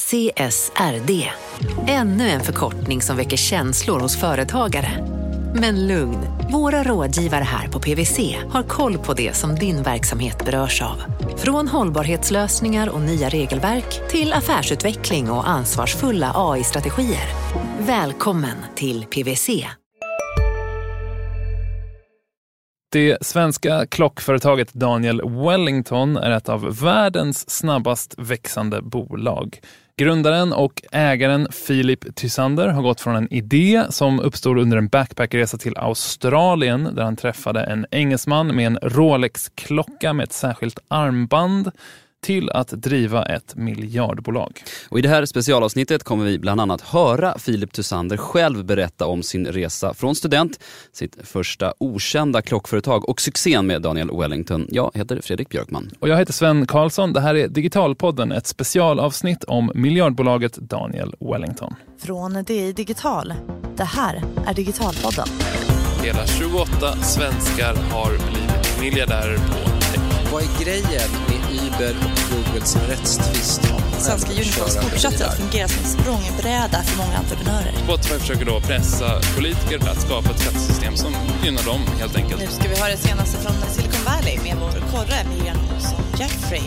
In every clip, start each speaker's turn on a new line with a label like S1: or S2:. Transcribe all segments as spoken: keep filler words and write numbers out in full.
S1: C S R D. Ännu en förkortning som väcker känslor hos företagare. Men lugn, våra rådgivare här på P W C har koll på det som din verksamhet berörs av. Från hållbarhetslösningar och nya regelverk till affärsutveckling och ansvarsfulla A I-strategier. Välkommen till P W C.
S2: Det svenska klockföretaget Daniel Wellington är ett av världens snabbast växande bolag. Grundaren och ägaren Philip Tysander har gått från en idé som uppstod under en backpackresa till Australien där han träffade en engelsman med en Rolex-klocka med ett särskilt armband till att driva ett miljardbolag.
S3: Och i det här specialavsnittet kommer vi bland annat höra Philip Tysander själv berätta om sin resa från student, sitt första okända klockföretag och succén med Daniel Wellington. Jag heter Fredrik Björkman.
S2: Och jag heter Sven Karlsson. Det här är Digitalpodden, ett specialavsnitt om miljardbolaget Daniel Wellington.
S4: Från D I Digital. Det här är Digitalpodden.
S2: Hela tjugoåtta svenskar har blivit miljardärer på tech.
S5: Vad är grejen med Uber och Googles rättstvist?
S4: Svenska Unicorns fortsätter att fungera som språngbräda för många entreprenörer.
S2: Spotify försöker då pressa politiker att skapa ett skattesystem som gynnar dem helt enkelt.
S4: Nu ska vi höra det senaste från Silicon Valley med vår korre Miriam Olsson Jeffrey.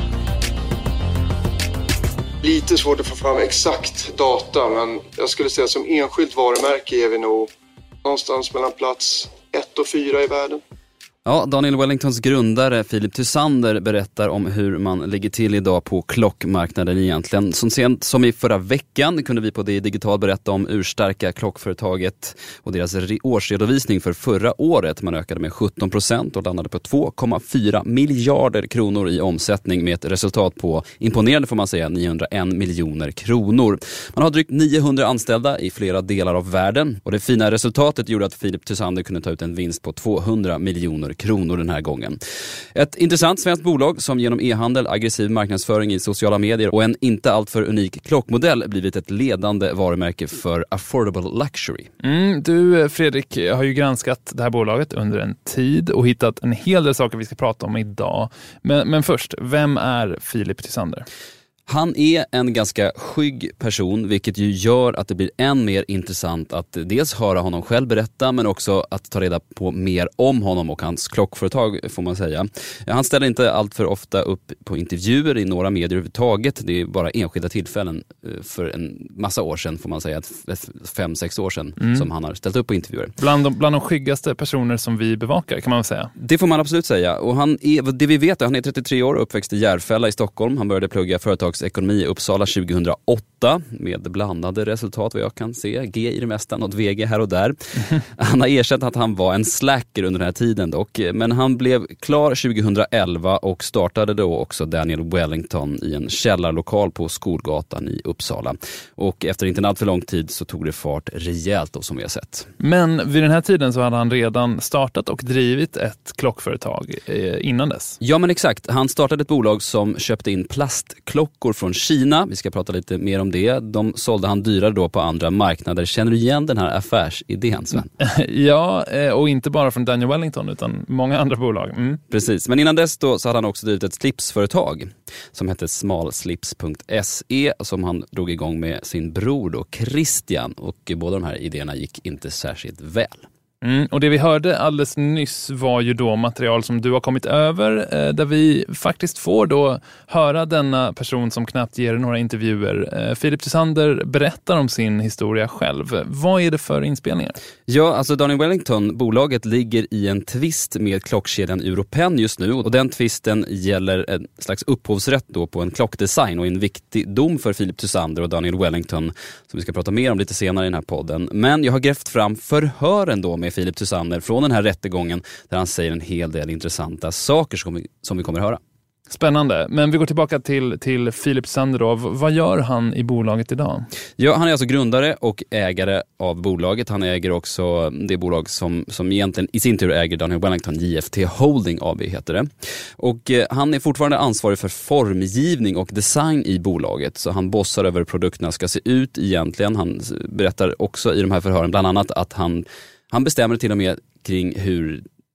S6: Lite svårt att få fram exakt data, men jag skulle säga som enskilt varumärke är vi nog någonstans mellan plats ett och fyra i världen.
S3: Ja, Daniel Wellingtons grundare Philip Tysander berättar om hur man ligger till idag på klockmarknaden egentligen. Som sent som i förra veckan kunde vi på det digital berätta om urstarka klockföretaget och deras årsredovisning för förra året. Man ökade med sjutton procent och landade på två komma fyra miljarder kronor i omsättning med ett resultat på, imponerande får man säga, niohundraen miljoner kronor. Man har drygt niohundra anställda i flera delar av världen och det fina resultatet gjorde att Philip Tysander kunde ta ut en vinst på tvåhundra miljoner kronor den här gången. Ett intressant svenskt bolag som genom e-handel, aggressiv marknadsföring i sociala medier och en inte alltför unik klockmodell blivit ett ledande varumärke för affordable luxury.
S2: Mm, du Fredrik har ju granskat det här bolaget under en tid och hittat en hel del saker vi ska prata om idag. Men, men först, vem är Philip Tysander?
S3: Han är en ganska skygg person, vilket ju gör att det blir än mer intressant att dels höra honom själv berätta men också att ta reda på mer om honom och hans klockföretag får man säga. Han ställer inte allt för ofta upp på intervjuer i några medier överhuvudtaget. Det är bara enskilda tillfällen för en massa år sedan får man säga, fem, sex år sedan mm. som han har ställt upp på intervjuer.
S2: Bland de, bland de skyggaste personer som vi bevakar kan man väl säga.
S3: Det får man absolut säga. Och han är, det vi vet är han är trettiotre år och uppväxt i Järfälla i Stockholm. Han började plugga företag ekonomi i Uppsala tjugohundraåtta med blandade resultat vad jag kan se. G i det mesta, något V G här och där. Han har erkänt att han var en slacker under den här tiden dock. Men han blev klar tjugohundraelva och startade då också Daniel Wellington i en källarlokal på Skolgatan i Uppsala. Och efter inte en allt för lång tid så tog det fart rejält då som vi har sett.
S2: Men vid den här tiden så hade han redan startat och drivit ett klockföretag eh, innan dess.
S3: Ja men exakt. Han startade ett bolag som köpte in plastklockor från Kina. Vi ska prata lite mer om det. De sålde han dyrare då på andra marknader. Känner du igen den här affärsidén, Sven?
S2: Ja, och inte bara från Daniel Wellington utan många andra bolag. Mm.
S3: Precis, men innan dess då så hade han också drivit ett slipsföretag som hette smalslips punkt se som han drog igång med sin bror då, Christian. Och båda de här idéerna gick inte särskilt väl.
S2: Mm, och det vi hörde alldeles nyss var ju då material som du har kommit över eh, där vi faktiskt får då höra denna person som knappt ger några intervjuer. Eh, Philip Tysander berättar om sin historia själv. Vad är det för inspelningar?
S3: Ja, alltså Daniel Wellington, bolaget ligger i en tvist med klockkedjan Europen just nu och den tvisten gäller en slags upphovsrätt då på en klockdesign och en viktig dom för Philip Tysander och Daniel Wellington som vi ska prata mer om lite senare i den här podden. Men jag har grävt fram förhören då med Philip Tysander från den här rättegången där han säger en hel del intressanta saker som vi, som vi kommer att höra.
S2: Spännande, men vi går tillbaka till, till Philip Tysander då. Vad gör han i bolaget idag?
S3: Ja, han är alltså grundare och ägare av bolaget. Han äger också det bolag som, som egentligen i sin tur äger Daniel Wellington, J F T Holding A B heter det. Och eh, han är fortfarande ansvarig för formgivning och design i bolaget. Så han bossar över hur produkterna ska se ut egentligen. Han berättar också i de här förhören bland annat att han, han bestämmer till och med kring hur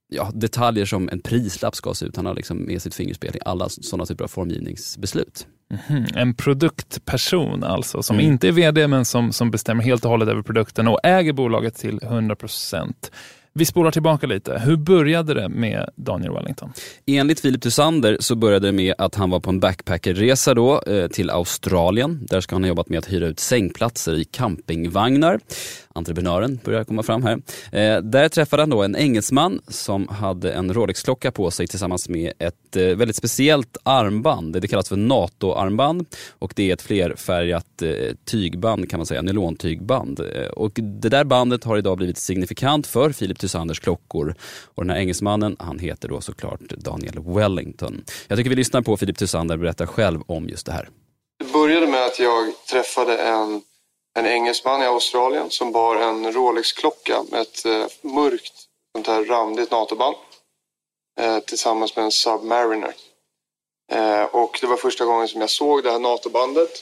S3: ja, detaljer som en prislapp ska se ut. Han har liksom med sitt fingerspel i alla sådana typer av formgivningsbeslut.
S2: Mm-hmm. En produktperson alltså, som
S3: Mm.
S2: inte är vd men som, som bestämmer helt och hållet över produkten och äger bolaget till hundra procent. Vi spolar tillbaka lite. Hur började det med Daniel Wellington?
S3: Enligt Philip Thusander så började det med att han var på en backpackerresa då eh, till Australien. Där ska han ha jobbat med att hyra ut sängplatser i campingvagnar. Entreprenören börjar komma fram här. Eh, där träffade han då en engelsman som hade en Rolex-klocka på sig tillsammans med ett eh, väldigt speciellt armband. Det kallas för NATO-armband och det är ett flerfärgat eh, tygband kan man säga, nylontyggband. Eh, och det där bandet har idag blivit signifikant för Philip Thusanders klockor. Och den här engelsmannen, han heter då såklart Daniel Wellington. Jag tycker vi lyssnar på Philip Thusander berätta själv om just det här.
S6: Det började med att jag träffade en, en engelsman i Australien som bar en Rolex-klocka med ett eh, mörkt, sånt här randigt NATO-band eh, tillsammans med en Submariner. Eh, och det var första gången som jag såg det här NATO-bandet.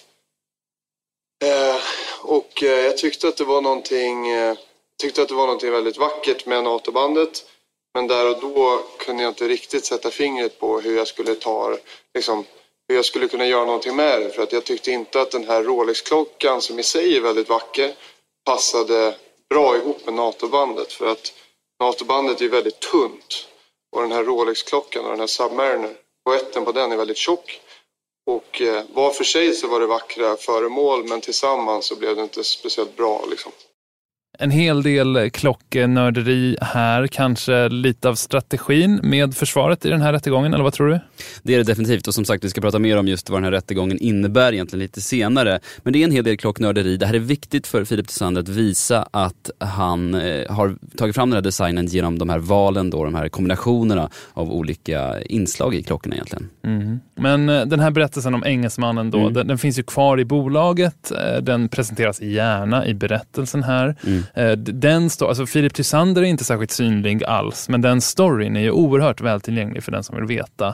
S6: Eh, och eh, jag tyckte att det var någonting... Eh, tyckte att det var något väldigt vackert med NATO-bandet. Men där och då kunde jag inte riktigt sätta fingret på hur jag skulle ta, liksom, hur jag skulle kunna göra någonting med det. För att jag tyckte inte att den här Rolex-klockan, som i sig är väldigt vacker, passade bra ihop med NATO-bandet. För att NATO-bandet är väldigt tunt. Och den här Rolex-klockan och den här Submariner, poetten på den är väldigt tjock. Och eh, var för sig så var det vackra föremål, men tillsammans så blev det inte speciellt bra liksom.
S2: En hel del klocknörderi här, kanske lite av strategin med försvaret i den här rättegången, eller vad tror du?
S3: Det är det definitivt, och som sagt vi ska prata mer om just vad den här rättegången innebär egentligen lite senare. Men det är en hel del klocknörderi. Det här är viktigt för Philip Thusander att visa att han eh, har tagit fram den här designen genom de här valen då, de här kombinationerna av olika inslag i klockorna egentligen.
S2: Mm. Men eh, den här berättelsen om engelsmannen då,
S3: Mm.
S2: den, den finns ju kvar i bolaget. Eh, den presenteras gärna i berättelsen här.
S3: Mm.
S2: Den sto- alltså Philip Thusander är inte särskilt synlig alls, men den storyn är ju oerhört vältillgänglig för den som vill veta.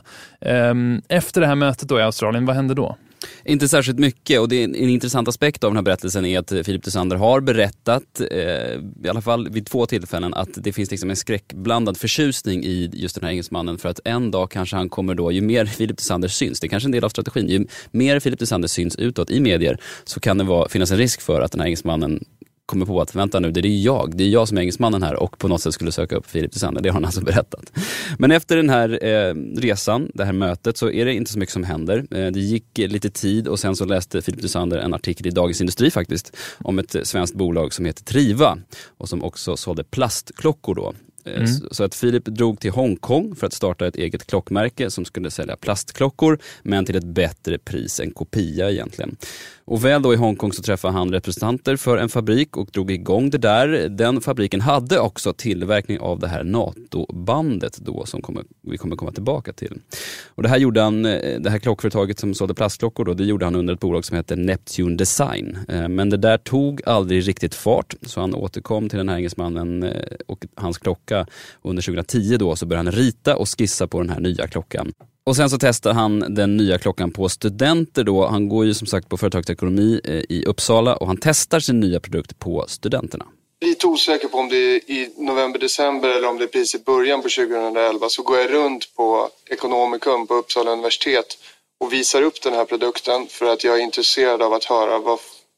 S2: Efter det här mötet då i Australien, vad hände då?
S3: Inte särskilt mycket, och det är en intressant aspekt av den här berättelsen är att Philip Thusander har berättat, eh, i alla fall vid två tillfällen, att det finns liksom en skräckblandad förtjusning i just den här engelsmannen, för att en dag kanske han kommer då, ju mer Philip Thusander syns, det är kanske en del av strategin, ju mer Philip Thusander syns utåt i medier, så kan det vara, finnas en risk för att den här engelsmannen kommer på att vänta nu, det är jag. Det är jag som är engelsmannen här och på något sätt skulle söka upp Philip Thusander. Det har han alltså berättat. Men efter den här eh, resan, det här mötet, så är det inte så mycket som händer. Eh, det gick lite tid och sen så läste Philip Thusander en artikel i Dagens Industri faktiskt om ett svenskt bolag som heter Triva och som också sålde plastklockor då. Mm. Så att Philip drog till Hongkong för att starta ett eget klockmärke som skulle sälja plastklockor, men till ett bättre pris än kopia egentligen. Och väl då i Hongkong så träffade han representanter för en fabrik och drog igång det där. Den fabriken hade också tillverkning av det här NATO-bandet då, som kommer, vi kommer komma tillbaka till. Och det här gjorde han, det här klockföretaget som sålde plastklockor då, det gjorde han under ett bolag som heter Neptune Design. Men det där tog aldrig riktigt fart, så han återkom till den här engelsmannen och hans klocka under tjugohundratio då, så började han rita och skissa på den här nya klockan. Och sen så testar han den nya klockan på studenter då. Han går ju som sagt på företagsekonomi i Uppsala och han testar sin nya produkt på studenterna.
S6: Lite osäker på om det är i november-december eller om det är precis i början på tjugohundraelva, så går jag runt på Ekonomikum på Uppsala universitet och visar upp den här produkten för att jag är intresserad av att höra vad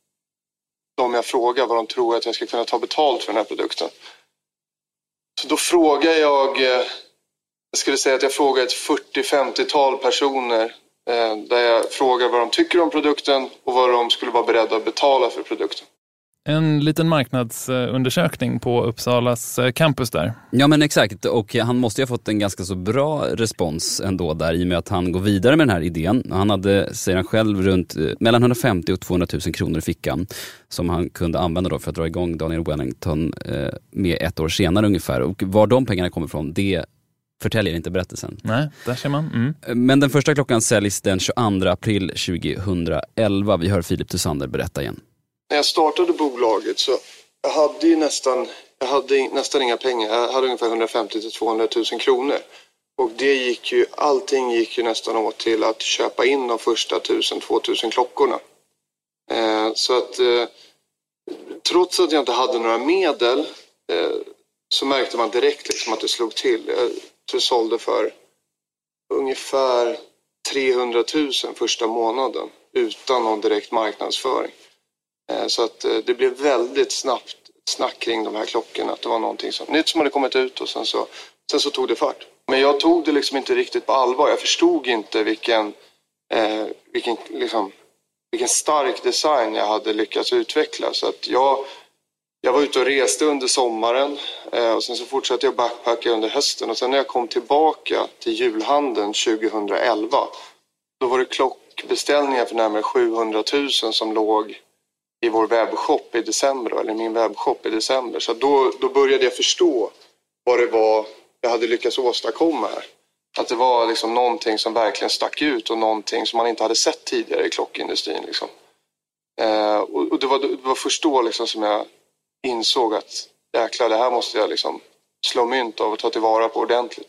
S6: de jag frågar, vad de tror att jag ska kunna ta betalt för den här produkten. Så då frågar jag, jag skulle säga att jag frågar ett fyrtio till femtio-tal personer eh, där jag frågar vad de tycker om produkten och vad de skulle vara beredda att betala för produkten.
S2: En liten marknadsundersökning på Uppsalas campus där.
S3: Ja men exakt, och han måste ju ha fått en ganska så bra respons ändå där, i och med att han går vidare med den här idén. Han hade, säger han själv, runt mellan hundrafemtio och tvåhundratusen kronor i fickan som han kunde använda då för att dra igång Daniel Wellington eh, med ett år senare ungefär. Och var de pengarna kommer ifrån, det förtäljer inte berättelsen.
S2: Nej, där ser man. Mm.
S3: Men den första klockan säljs den tjugoandra april tjugohundraelva. Vi hör Philip Thusander berätta igen.
S6: När jag startade bolaget så jag hade ju nästan, jag hade nästan inga pengar. Jag hade ungefär hundrafemtio till tvåhundratusen kronor. Och det gick ju, allting gick ju nästan åt till att köpa in de första tusen, tvåtusen klockorna. Eh, så att eh, trots att jag inte hade några medel eh, så märkte man direkt liksom att det slog till. Jag tror jag sålde för ungefär trehundratusen första månaden utan någon direkt marknadsföring. Så att det blev väldigt snabbt snack kring de här klockorna. Att det var någonting som, nytt som hade kommit ut och sen så, sen så tog det fart. Men jag tog det liksom inte riktigt på allvar. Jag förstod inte vilken, eh, vilken, liksom, vilken stark design jag hade lyckats utveckla. Så att jag, jag var ute och reste under sommaren eh, och sen så fortsatte jag backpacka under hösten. Och sen när jag kom tillbaka till julhandeln tjugohundraelva, då var det klockbeställningar för närmare sjuhundratusen som låg i vår webbshop i december, eller min webbshop i december. Så då, då började jag förstå vad det var jag hade lyckats åstadkomma här. Att det var liksom någonting som verkligen stack ut och någonting som man inte hade sett tidigare i klockindustrin. Liksom. Eh, och, och det var, det var först då liksom som jag insåg att jäklar, det här måste jag liksom slå mynt av och ta tillvara på ordentligt.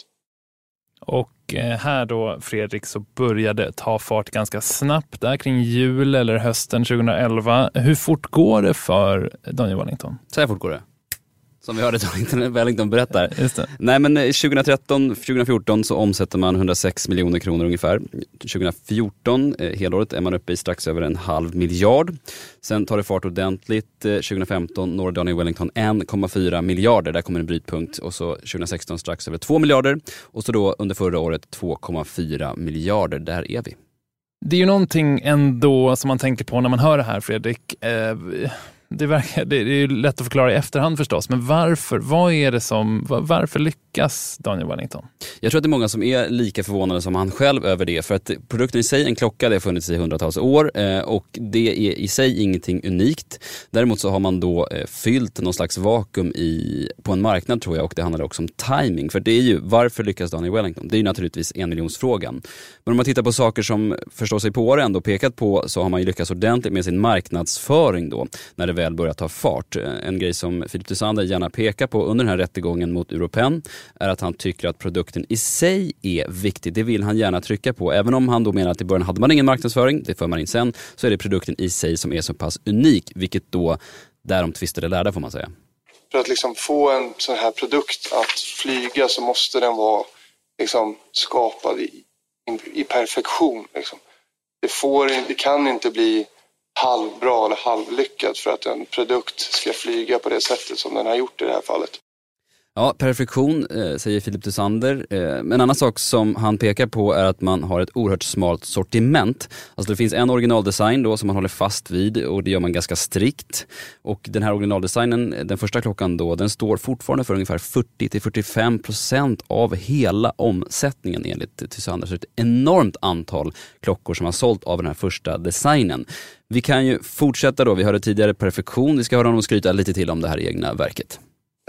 S2: Och här då, Fredrik, så började ta fart ganska snabbt där kring jul eller hösten tjugohundraelva. Hur fort går det för Daniel Wellington?
S3: Så här fort går det. Som vi hörde Daniel Wellington berättar.
S2: Just det.
S3: Nej, men tjugotretton tjugofjorton så omsätter man hundrasex miljoner kronor ungefär. tjugofjorton, eh, helåret, är man uppe i strax över en halv miljard. Sen tar det fart ordentligt. Eh, tjugofemton når Daniel Wellington en komma fyra miljarder. Där kommer en brytpunkt. Och så tjugosexton strax över två miljarder. Och så då under förra året två komma fyra miljarder. Där är vi.
S2: Det är ju någonting ändå som man tänker på när man hör det här, Fredrik. Eh, Det, verkar, det är ju lätt att förklara i efterhand förstås, men varför, vad är det som, varför lyckas Daniel Wellington?
S3: Jag tror att det är många som är lika förvånade som han själv över det, för att produkten i sig, en klocka, det har funnits i hundratals år och det är i sig ingenting unikt. Däremot så har man då fyllt någon slags vakuum i, på en marknad, tror jag, och det handlar också om timing, för det är ju, varför lyckas Daniel Wellington? Det är ju naturligtvis en miljonsfrågan. Men om man tittar på saker som förstår sig på det ändå pekat på, så har man ju lyckats ordentligt med sin marknadsföring då, när det väl börjar ta fart. En grej som Philip Tysander gärna pekar på under den här rättegången mot Europen är att han tycker att produkten i sig är viktig. Det vill han gärna trycka på. Även om han då menar att i början hade man ingen marknadsföring, det för man in sen, så är det produkten i sig som är så pass unik, vilket då därom tvistade lärda, får man säga.
S6: För att liksom få en sån här produkt att flyga så måste den vara liksom skapad i, i perfektion. Liksom. Det, får, det kan inte bli halvbra eller halvlyckat för att en produkt ska flyga på det sättet som den har gjort i det här fallet.
S3: Ja, perfektion, eh, säger Philip Tysander. Eh, en annan sak som han pekar på är att man har ett oerhört smalt sortiment. Alltså det finns en originaldesign då som man håller fast vid, och det gör man ganska strikt. Och den här originaldesignen, den första klockan då, den står fortfarande för ungefär fyrtio till fyrtiofem procent av hela omsättningen enligt Tysander. Så ett enormt antal klockor som har sålt av den här första designen. Vi kan ju fortsätta då, vi hörde tidigare perfektion. Vi ska höra honom skryta lite till om det här egna verket.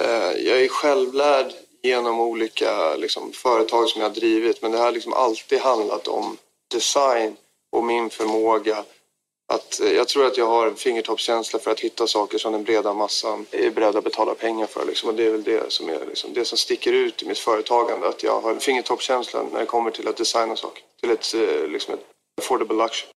S6: Jag är självlärd genom olika liksom, företag som jag har drivit, men det har liksom alltid handlat om design och min förmåga. Att, jag tror att jag har en fingertoppskänsla för att hitta saker som den breda massan är beredd att betala pengar för. Liksom. Och det är väl det som, är, liksom, det som sticker ut i mitt företagande, att jag har en fingertoppskänsla när det kommer till att designa saker, till ett, liksom ett affordable luxury.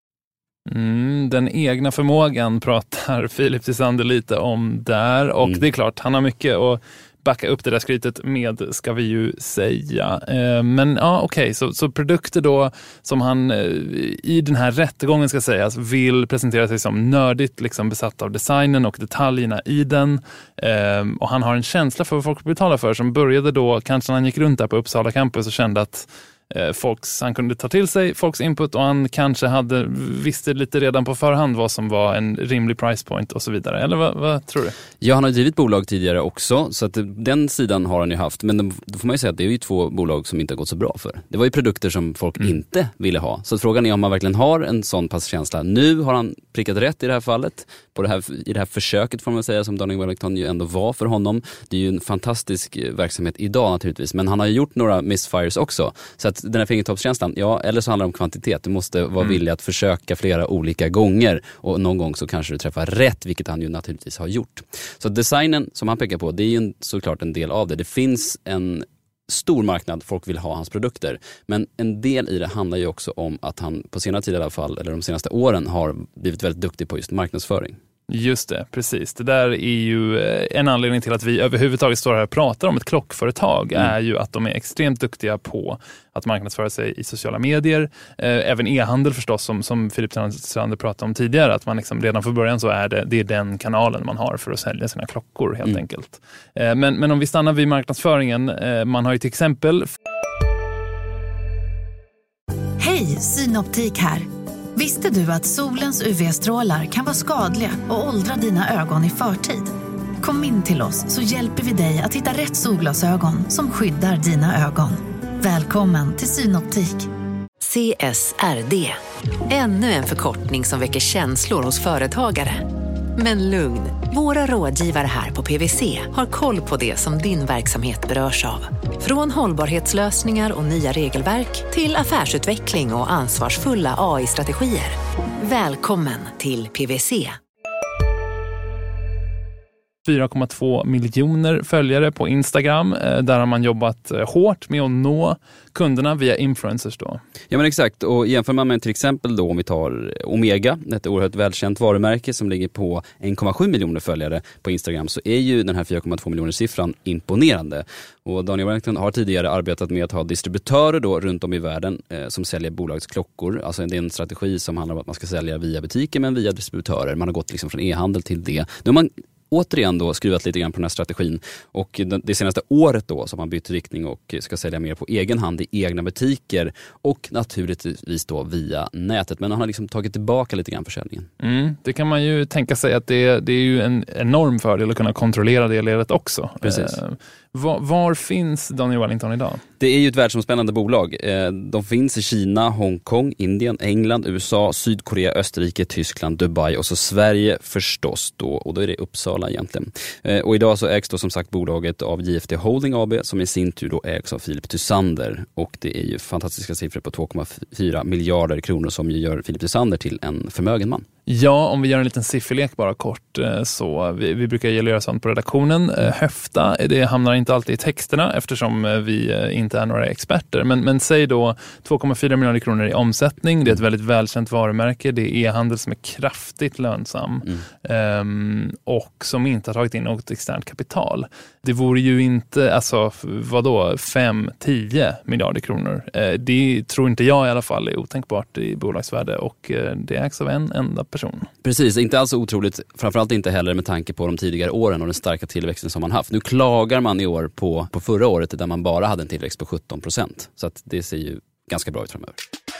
S2: Mm, den egna förmågan pratar Philip Tysander lite om där, och mm. det är klart, han har mycket att backa upp det där skrytet med, ska vi ju säga. Eh, men ja, okej, okay, så, så produkter då som han eh, i den här rättegången, ska sägas, vill presentera sig som nördigt liksom besatt av designen och detaljerna i den. Eh, och han har en känsla för vad folk betalar för, som började då, kanske när han gick runt där på Uppsala campus och kände att Folks, han kunde ta till sig folks input, och han kanske hade visste lite redan på förhand vad som var en rimlig price point och så vidare. Eller vad, vad tror du?
S3: Ja, han har drivit bolag tidigare också, så att den sidan har han ju haft. Men då får man ju säga att det är ju två bolag som inte har gått så bra för. Det var ju produkter som folk mm. inte ville ha. Så frågan är om man verkligen har en sån pass känsla. Nu har han prickat rätt i det här fallet. På det här, i det här försöket, får man säga, som Daniel Wellington ju ändå var för honom. Det är ju en fantastisk verksamhet idag naturligtvis. Men han har ju gjort några missfires också. Så att den här fingertoppskänslan, ja, eller så handlar det om kvantitet. Du måste vara mm. villig att försöka flera olika gånger, och någon gång så kanske du träffar rätt, vilket han ju naturligtvis har gjort. Så designen som han pekar på, det är ju en, såklart en del av det. Det finns en stor marknad, folk vill ha hans produkter. Men en del i det handlar ju också om att han på senare tid i alla fall, eller de senaste åren, har blivit väldigt duktig på just marknadsföring.
S2: Just det, precis. Det där är ju en anledning till att vi överhuvudtaget står här och pratar om ett klockföretag mm. är ju att de är extremt duktiga på att marknadsföra sig i sociala medier. Eh, även e-handel förstås, som, som Filip Tysander pratade om tidigare, att man liksom redan från början så är det, det är den kanalen man har för att sälja sina klockor helt mm. enkelt. Eh, men, men om vi stannar vid marknadsföringen, eh, man har ju till exempel...
S7: Hej, Synoptik här. Visste du att solens U V-strålar kan vara skadliga och åldra dina ögon i förtid? Kom in till oss så hjälper vi dig att hitta rätt solglasögon som skyddar dina ögon. Välkommen till Synoptik.
S1: C S R D. Ännu en förkortning som väcker känslor hos företagare. Men lugn, våra rådgivare här på P V C har koll på det som din verksamhet berörs av. Från hållbarhetslösningar och nya regelverk till affärsutveckling och ansvarsfulla A I-strategier. Välkommen till P V C.
S2: fyra komma två miljoner följare på Instagram. Där har man jobbat hårt med att nå kunderna via influencers då.
S3: Ja men exakt, och jämför man med till exempel då om vi tar Omega, ett oerhört välkänt varumärke som ligger på en komma sju miljoner följare på Instagram, så är ju den här fyra komma två miljoner siffran imponerande. Och Daniel Wellington har tidigare arbetat med att ha distributörer då runt om i världen eh, som säljer bolagets klockor. Alltså det är en strategi som handlar om att man ska sälja via butiker men via distributörer. Man har gått liksom från e-handel till det. Nu har man återigen då skruvat lite grann på den här strategin, och det senaste året då så har man bytt riktning och ska sälja mer på egen hand i egna butiker och naturligtvis då via nätet, men han har liksom tagit tillbaka lite grann försäljningen.
S2: Mm, det kan man ju tänka sig att det, det är ju en enorm fördel att kunna kontrollera det ledet också.
S3: Precis.
S2: Eh, var, var finns Daniel Wellington idag?
S3: Det är ju ett världsomspännande bolag. Eh, de finns i Kina, Hongkong, Indien, England, U S A, Sydkorea, Österrike, Tyskland, Dubai och så Sverige förstås då, och då är det Uppsala egentligen. Eh, och idag så ägs då som sagt bolaget av J F D Holding A B som i sin tur då ägs av Filip Tysander, och det är ju fantastiska siffror på två komma fyra miljarder kronor som ju gör Filip Tysander till en förmögen man.
S2: Ja, om vi gör en liten sifferlek bara kort, så vi, vi brukar göra sånt på redaktionen. Höfta, det hamnar inte alltid i texterna eftersom vi inte är några experter. Men, men säg då två komma fyra miljarder kronor i omsättning. Det är ett väldigt välkänt varumärke. Det är e-handel som är kraftigt lönsam mm. um, och som inte har tagit in något externt kapital. Det vore ju inte, alltså vadå, fem tio miljarder kronor. Uh, det tror inte jag i alla fall är otänkbart i bolagsvärde, och uh, det ägs av en enda person.
S3: Precis, inte alls otroligt, framförallt inte heller med tanke på de tidigare åren och den starka tillväxten som man haft. Nu klagar man i år på, på förra året där man bara hade en tillväxt på sjutton procent. Så att det ser ju ganska bra ut framöver.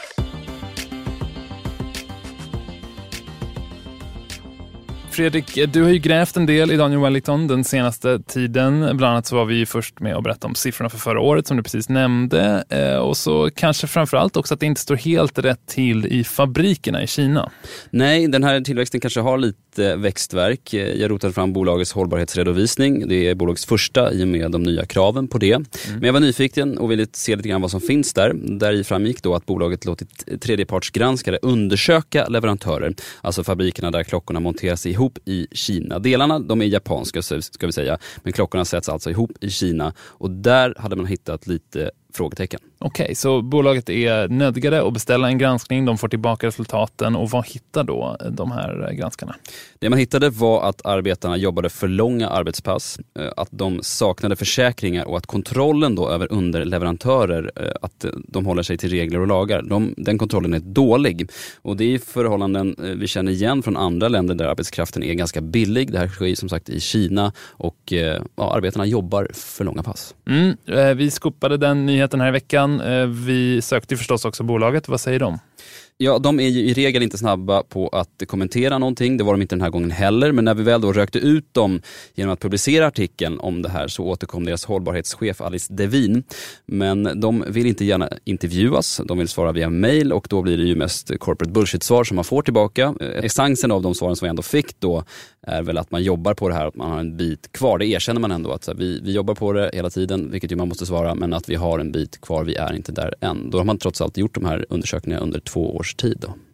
S2: Fredrik, du har ju grävt en del i Daniel Wellington den senaste tiden. Bland annat så var vi först med att berätta om siffrorna för förra året som du precis nämnde. Och så kanske framförallt också att det inte står helt rätt till i fabrikerna i Kina.
S3: Nej, den här tillväxten kanske har lite växtverk. Jag rotade fram bolagets hållbarhetsredovisning. Det är bolagets första i och med de nya kraven på det. Mm. Men jag var nyfiken och ville se lite grann vad som finns där. Där i framgick då att bolaget låtit tredjepartsgranskare undersöka leverantörer. Alltså fabrikerna där klockorna monteras ihop i Kina. Delarna, de är japanska ska vi säga, men klockorna sätts alltså ihop i Kina, och där hade man hittat lite frågetecken.
S2: Okej, okay, så bolaget är nödgade att beställa en granskning, de får tillbaka resultaten, och vad hittar då de här granskarna?
S3: Det man hittade var att arbetarna jobbade för långa arbetspass, att de saknade försäkringar och att kontrollen då över underleverantörer, att de håller sig till regler och lagar, de, den kontrollen är dålig. Och det är förhållanden vi känner igen från andra länder där arbetskraften är ganska billig. Det här sker som sagt i Kina, och ja, arbetarna jobbar för långa pass.
S2: Mm, vi skopade den nyheten här i veckan. Vi sökte förstås också bolaget. Vad säger de?
S3: Ja, de är ju i regel inte snabba på att kommentera någonting. Det var de inte den här gången heller. Men när vi väl då rökte ut dem genom att publicera artikeln om det här, så återkom deras hållbarhetschef Alice Devin. Men de vill inte gärna intervjuas. De vill svara via mail, och då blir det ju mest corporate bullshit-svar som man får tillbaka. Essensen av de svaren som vi ändå fick då är väl att man jobbar på det här, att man har en bit kvar. Det erkänner man ändå, att så här, vi, vi jobbar på det hela tiden, vilket ju man måste svara, men att vi har en bit kvar, vi är inte där än. Då har man trots allt gjort de här undersökningarna under två års tid då.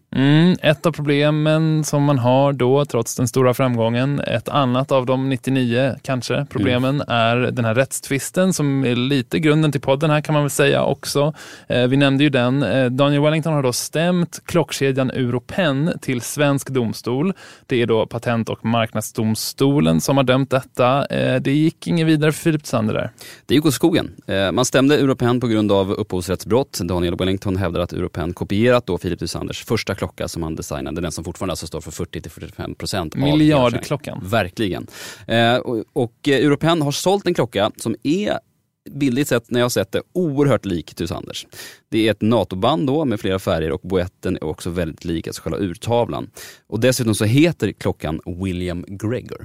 S2: Mm, ett av problemen som man har då, trots den stora framgången, ett annat av de nittionio kanske problemen mm. är den här rättstvisten som är lite grunden till podden här kan man väl säga också. Eh, vi nämnde ju den. Eh, Daniel Wellington har då stämt klockkedjan Europen till svensk domstol. Det är då Patent- och marknadsdomstolen som har dömt detta. Eh, det gick ingen vidare för Philip Thusander där.
S3: Det gick åt skogen. Eh, man stämde Europen på grund av upphovsrättsbrott. Daniel Wellington hävdar att Europen kopierat då Philip Thusanders första klocka som han designade, den som fortfarande alltså står för fyrtio till fyrtiofem procent av
S2: miljardklockan.
S3: Verkligen. Eh, och, och Europen har sålt en klocka som är billigt sett när jag har sett det oerhört lik Thusanders. Det är ett NATO-band då med flera färger och boetten är också väldigt lik, alltså själva urtavlan. Och dessutom så heter klockan William Gregor.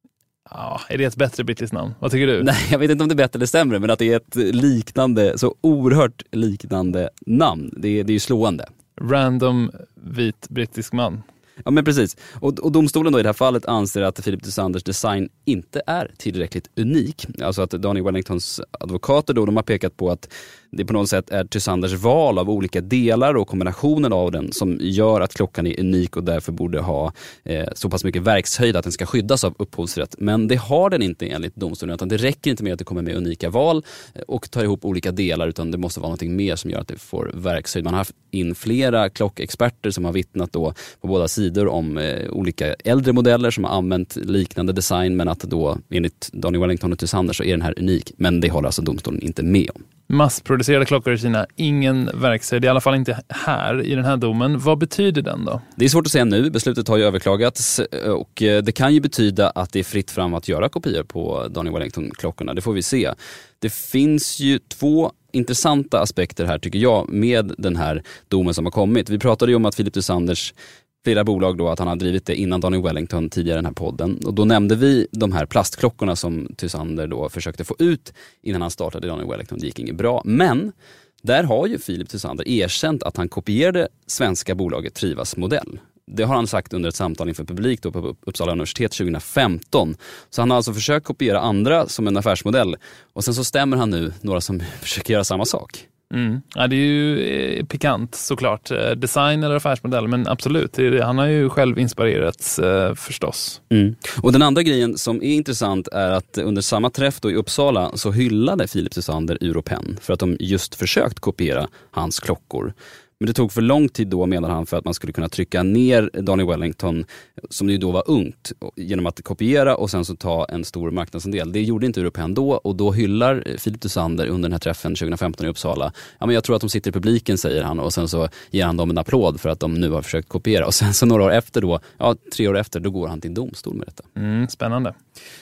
S2: Ja, är det ett bättre brittiskt namn? Vad tycker du?
S3: Nej, jag vet inte om det är bättre eller sämre, men att det är ett liknande, så oerhört liknande namn. Det är, det är ju slående.
S2: Random vit brittisk man.
S3: Ja, men precis. Och, och domstolen då i det här fallet anser att Philip Thusanders design inte är tillräckligt unik. Alltså att Daniel Wellingtons advokater då, de har pekat på att det på något sätt är Thusanders val av olika delar och kombinationen av den som gör att klockan är unik och därför borde ha eh, så pass mycket verkshöjd att den ska skyddas av upphovsrätt. Men det har den inte enligt domstolen, utan det räcker inte med att det kommer med unika val och tar ihop olika delar, utan det måste vara något mer som gör att det får verkshöjd. Man har haft in flera klockexperter som har vittnat då på båda sidor om eh, olika äldre modeller som har använt liknande design, men att då enligt Daniel Wellington och Thusander så är den här unik. Men det håller alltså domstolen inte med om.
S2: Massproducerade klockor i Kina, ingen verkshöjd, i alla fall inte här i den här domen. Vad betyder den då?
S3: Det är svårt att säga nu, beslutet har ju överklagats och det kan ju betyda att det är fritt fram att göra kopior på Daniel Wellington-klockorna, det får vi se. Det finns ju två intressanta aspekter här tycker jag med den här domen som har kommit. Vi pratade ju om att Philip Thusanders flera bolag då, att han har drivit det innan Daniel Wellington tidigare i den här podden. Och då nämnde vi de här plastklockorna som Thusander då försökte få ut innan han startade Daniel Wellington. Det gick inget bra. Men där har ju Philip Thusander erkänt att han kopierade svenska bolaget Trivas modell. Det har han sagt under ett samtal inför publik då på Uppsala universitet tjugohundrafemton. Så han har alltså försökt kopiera andra som en affärsmodell. Och sen så stämmer han nu några som försöker göra samma sak.
S2: Mm. Ja, det är ju eh, pikant såklart. Design eller affärsmodell, men absolut. Det är, han har ju själv inspirerats eh, förstås.
S3: Mm. Och den andra grejen som är intressant är att under samma träff då i Uppsala så hyllade Philip Thusander Europen för att de just försökt kopiera hans klockor. Men det tog för lång tid då, menar han, för att man skulle kunna trycka ner Daniel Wellington, som ju då var ungt, genom att kopiera och sen så ta en stor marknadsandel. Det gjorde inte Europen då, och då hyllar Philip Thusander under den här träffen tjugohundrafemton i Uppsala. Ja, men jag tror att de sitter i publiken, säger han, och sen så ger han dem en applåd för att de nu har försökt kopiera. Och sen så några år efter då, ja tre år efter, då går han till domstol med detta.
S2: Mm, spännande.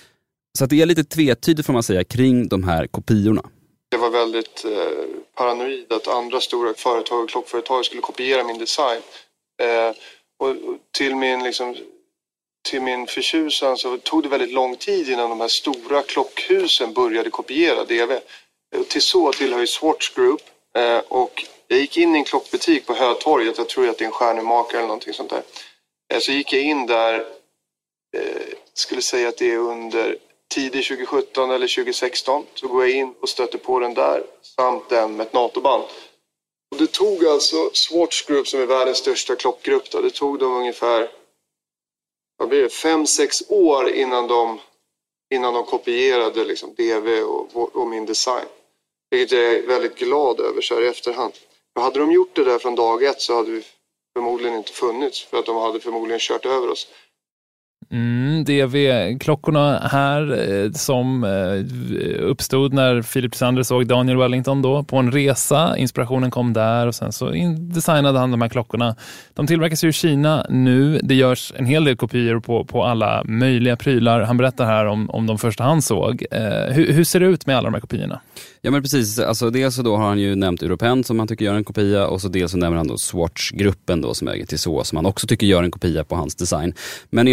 S3: Så att det är lite tvetydigt får man säga kring de här kopiorna.
S6: Jag var väldigt eh, paranoid att andra stora företag och klockföretag skulle kopiera min design. Eh, och, och till min liksom, till min förtjusan så tog det väldigt lång tid innan de här stora klockhusen började kopiera D V. Till så tillhör ju Swatch Group eh, och jag gick in i en klockbutik på Hötorget, jag tror att det är en stjärnemakare eller någonting sånt där. Eh, så gick jag in där, eh, skulle säga att det är under tidigt tjugosjutton eller tjugosexton, så går jag in och stöter på den där samt den med ett NATO-band. Och det tog alltså Swatch Group, som är världens största klockgrupp då, det tog dem ungefär vad blir det, fem, sex år innan de, innan de kopierade liksom D V och, och min design. Vilket jag är väldigt glad över så här i efterhand. För hade de gjort det där från dag ett så hade vi förmodligen inte funnits, för att de hade förmodligen kört över oss.
S2: Mm, D V-klockorna här eh, som eh, uppstod när Philip Thusander såg Daniel Wellington då på en resa. Inspirationen kom där och sen så in- designade han de här klockorna. De tillverkas ju i Kina nu. Det görs en hel del kopior på, på alla möjliga prylar. Han berättar här om, om de första han såg. Eh, hur, hur ser det ut med alla de här kopiorna?
S3: Ja, men precis, alltså dels så då har han ju nämnt Europen som han tycker gör en kopia, och så dels så nämner han då Swatch-gruppen då som äger till så som han också tycker gör en kopia på hans design. Men enligt den här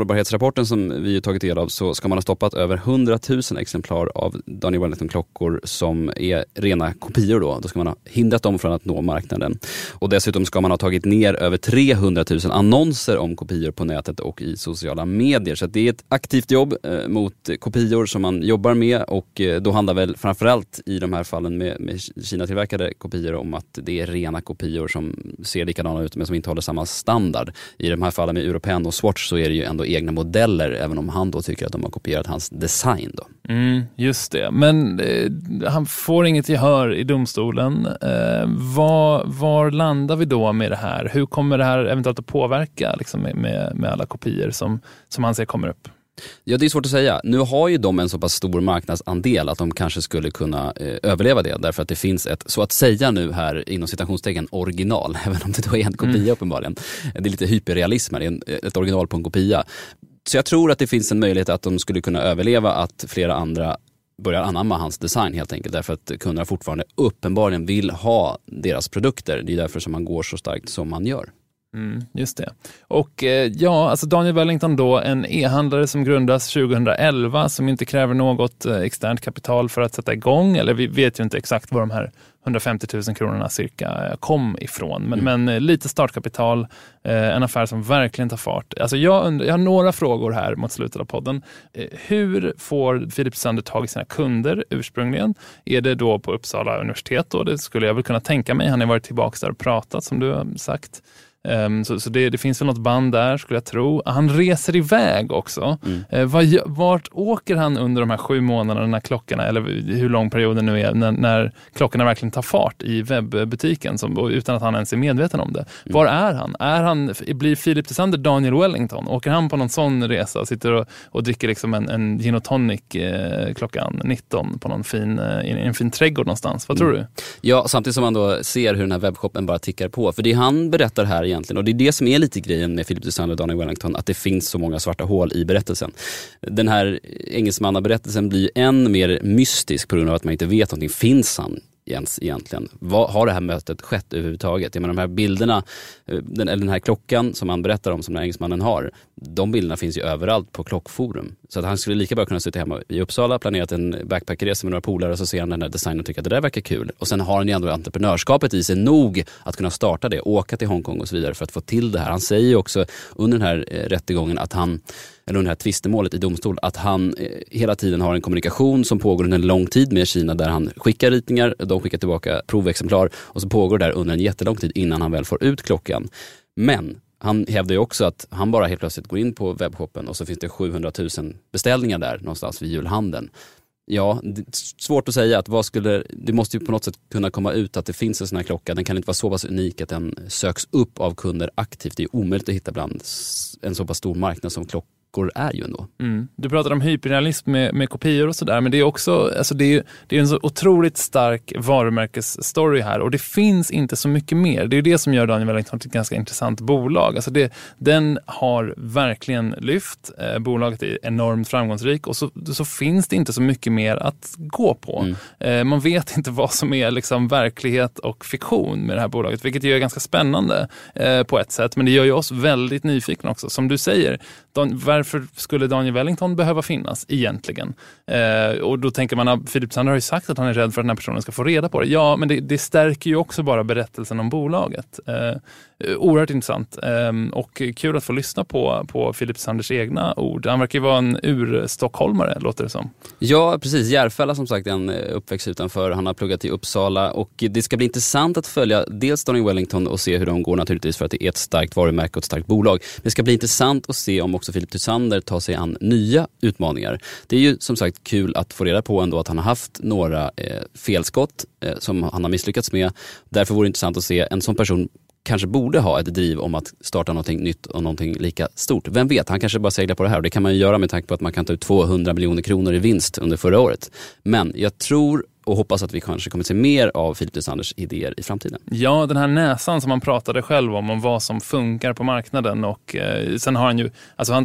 S3: hållbarhetsrapporten som vi har tagit del av så ska man ha stoppat över hundratusen exemplar av Daniel Wellington-klockor som är rena kopior då. Då ska man ha hindrat dem från att nå marknaden. Och dessutom ska man ha tagit ner över trehundratusen annonser om kopior på nätet och i sociala medier. Så att det är ett aktivt jobb eh, mot kopior som man jobbar med, och eh, då handlar väl framförallt i de här fallen med, med Kina-tillverkade kopior om att det är rena kopior som ser likadana ut men som inte håller samma standard. I de här fallen med Europen och Swatch så är det ju ändå egna modeller, även om han då tycker att de har kopierat hans design då.
S2: Mm, just det. Men eh, han får inget gehör i domstolen. Eh, var, var landar vi då med det här? Hur kommer det här eventuellt att påverka liksom, med, med alla kopior som, som han ser kommer upp?
S3: Ja, det är svårt att säga. Nu har ju de en så pass stor marknadsandel att de kanske skulle kunna eh, överleva det, därför att det finns ett, så att säga nu här inom citationstecken, original, även om det då är en kopia mm. uppenbarligen. Det är lite hyperrealism här, det är en, ett original på en kopia. Så jag tror att det finns en möjlighet att de skulle kunna överleva, att flera andra börjar anamma hans design helt enkelt, därför att kunderna fortfarande uppenbarligen vill ha deras produkter. Det är därför som man går så starkt som man gör.
S2: Mm, just det. Och eh, ja, alltså Daniel Wellington då, en e-handlare som grundas tjugohundraelva, som inte kräver något eh, externt kapital för att sätta igång, eller vi vet ju inte exakt var de här hundrafemtio tusen kronorna cirka kom ifrån, men, mm. men eh, lite startkapital, eh, en affär som verkligen tar fart. Alltså jag, undrar, jag har några frågor här mot slutet av podden. Eh, hur får Philip Thusander tag i sina kunder ursprungligen? Är det då på Uppsala universitet då? Det skulle jag väl kunna tänka mig. Han har varit tillbaka där och pratat, som du har sagt. Um, så så det, det finns väl något band där, skulle jag tro. Han reser iväg också. Mm. Uh, var, vart åker han under de här sju månaderna när klockorna, eller hur lång perioden nu är, när, när klockorna verkligen tar fart i webbutiken som, utan att han ens är medveten om det? Mm. Var är han? Är han blir Philip Thusander Daniel Wellington? Åker han på någon sån resa och sitter och, och dricker liksom en, en gin och tonic eh, klockan nitton på någon fin, eh, en fin trädgård någonstans? Vad tror mm. du?
S3: Ja, samtidigt som man då ser hur den här webbshoppen bara tickar på. För det han berättar här egentligen, och det är det som är lite grejen med Philip Thusander och Daniel Wellington, att det finns så många svarta hål i berättelsen. Den här engelsmannaberättelsen blir än mer mystisk på grund av att man inte vet någonting. Finns han ens egentligen? Vad, har det här mötet skett överhuvudtaget? Jag menar, de här bilderna, den, eller den här klockan som han berättar om, som den här engelsmannen har, de bilderna finns ju överallt på klockforum. Så att han skulle lika bra kunna sitta hemma i Uppsala, planerat en backpackerresa med några polare, och så ser han den här designen och tycker att det där verkar kul. Och sen har han ju ändå entreprenörskapet i sig nog att kunna starta det, åka till Hongkong och så vidare för att få till det här. Han säger ju också under den här rättegången att han, eller under det här tvistemålet i domstol, att han eh, hela tiden har en kommunikation som pågår under en lång tid med Kina, där han skickar ritningar, de skickar tillbaka provexemplar, och så pågår det där under en jättelång tid innan han väl får ut klockan. Men han hävdar ju också att han bara helt plötsligt går in på webbshoppen och så finns det sjuhundratusen beställningar där någonstans vid julhandeln. Ja, det är svårt att säga att vad skulle, det måste ju på något sätt kunna komma ut att det finns en sån här klocka. Den kan inte vara så pass unik att den söks upp av kunder aktivt. Det är omöjligt att hitta bland en så pass stor marknad som klockor är ju ändå. Mm.
S2: Du pratar om hyperrealism med, med kopior och sådär, men det är också, alltså det är, det är en så otroligt stark varumärkesstory här, och det finns inte så mycket mer. Det är ju det som gör Daniel Wellington till ett ganska intressant bolag. Alltså det, den har verkligen lyft. Eh, bolaget är enormt framgångsrik, och så, så finns det inte så mycket mer att gå på. Mm. Eh, man vet inte vad som är liksom verklighet och fiktion med det här bolaget, vilket är ganska spännande eh, på ett sätt, men det gör ju oss väldigt nyfikna också. Som du säger, Dan, varför skulle Daniel Wellington behöva finnas egentligen? Eh, och då tänker man att Philip Thusander har ju sagt att han är rädd för att den här personen ska få reda på det. Ja, men det, det stärker ju också bara berättelsen om bolaget. Eh, oerhört intressant. Eh, och kul att få lyssna på, på Philip Thusanders egna ord. Han verkar ju vara en ur-stockholmare, låter det som.
S3: Ja, precis. Järfälla som sagt, en uppväxt utanför. Han har pluggat i Uppsala, och det ska bli intressant att följa dels Daniel Wellington och se hur de går, naturligtvis för att det är ett starkt varumärke och ett starkt bolag. Det ska bli intressant att se om också Philip Thusander tar sig an nya utmaningar. Det är ju som sagt kul att få reda på ändå att han har haft några eh, felskott eh, som han har misslyckats med. Därför vore det intressant att se en sån person kanske borde ha ett driv om att starta någonting nytt och någonting lika stort. Vem vet, han kanske bara seglar på det här, och det kan man ju göra med tanke på att man kan ta ut tvåhundra miljoner kronor i vinst under förra året. Men jag tror och hoppas att vi kanske kommer se mer av Philip Thusanders idéer i framtiden.
S2: Ja, den här näsan som han pratade själv om, om vad som funkar på marknaden, och eh, sen har han ju, alltså hans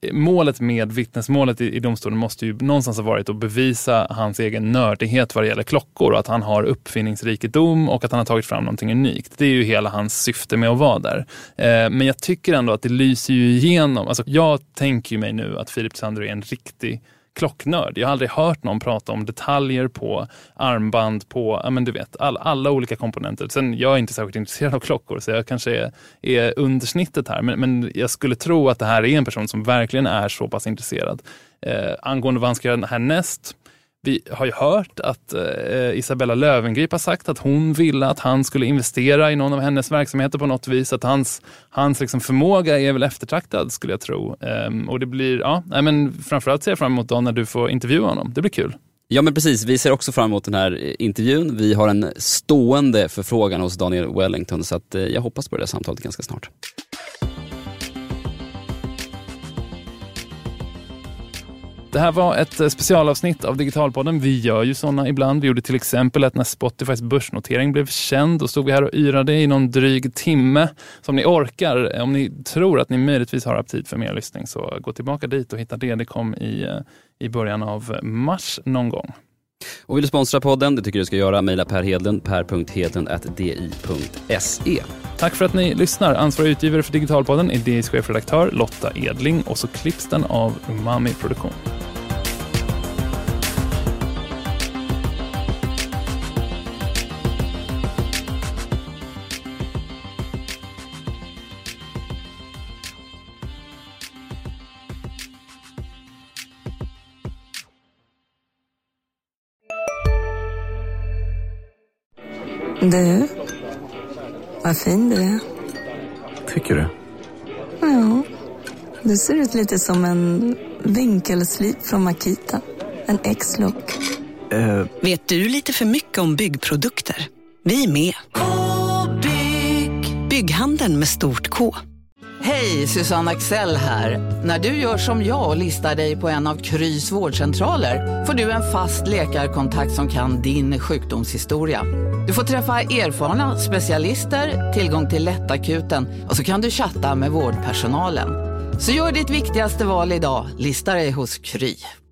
S2: målet med vittnesmålet i, i domstolen måste ju någonstans ha varit att bevisa hans egen nördighet vad det gäller klockor och att han har uppfinningsrikedom och att han har tagit fram någonting unikt. Det är ju hela hans syfte med att vara där. Eh, men jag tycker ändå att det lyser ju igenom. Alltså, jag tänker ju mig nu att Philip Tysander är en riktig klocknörd. Jag har aldrig hört någon prata om detaljer på armband, på, ja men du vet, all, alla olika komponenter. Sen, jag är inte särskilt intresserad av klockor så jag kanske är, är undersnittet här. Men, men jag skulle tro att det här är en person som verkligen är så pass intresserad. Eh, angående vad han ska göra härnäst. Vi har ju hört att eh, Isabella Löwengrip har sagt att hon ville att han skulle investera i någon av hennes verksamheter på något vis. Att hans, hans liksom förmåga är väl eftertraktad skulle jag tro. Um, och det blir, ja, nej, men framförallt ser jag fram emot då när du får intervjua honom. Det blir kul.
S3: Ja men precis, vi ser också fram emot den här intervjun. Vi har en stående förfrågan hos Daniel Wellington så att, eh, jag hoppas på det samtalet ganska snart.
S2: Det här var ett specialavsnitt av Digitalpodden. Vi gör ju sådana ibland. Vi gjorde till exempel att när Spotifys börsnotering blev känd och stod vi här och yrade i någon dryg timme. Så om ni orkar, om ni tror att ni möjligtvis har aptit för mer lyssning så gå tillbaka dit och hitta det. Det kom i, i början av mars någon gång.
S3: Och vill du sponsra podden, det tycker du ska göra, mejla Per Hedlund, per punkt hedlund at d i punkt s e.
S2: Tack för att ni lyssnar. Ansvarig utgivare för Digitalpodden är D I:s chefredaktör Lotta Edling och så klipps den av Umami Produktion.
S8: Du, vad fin du är.
S9: Tycker du?
S8: Ja, du ser ut lite som en vinkelslip från Makita. En X-look.
S9: Uh.
S10: Vet du lite för mycket om byggprodukter? Vi är med. K-bygg. Bygghandeln med stort K.
S11: Hej, Susanne Axel här. När du gör som jag och listar dig på en av Krys vårdcentraler får du en fast läkarkontakt som kan din sjukdomshistoria. Du får träffa erfarna specialister, tillgång till lättakuten och så kan du chatta med vårdpersonalen. Så gör ditt viktigaste val idag, lista dig hos Kry.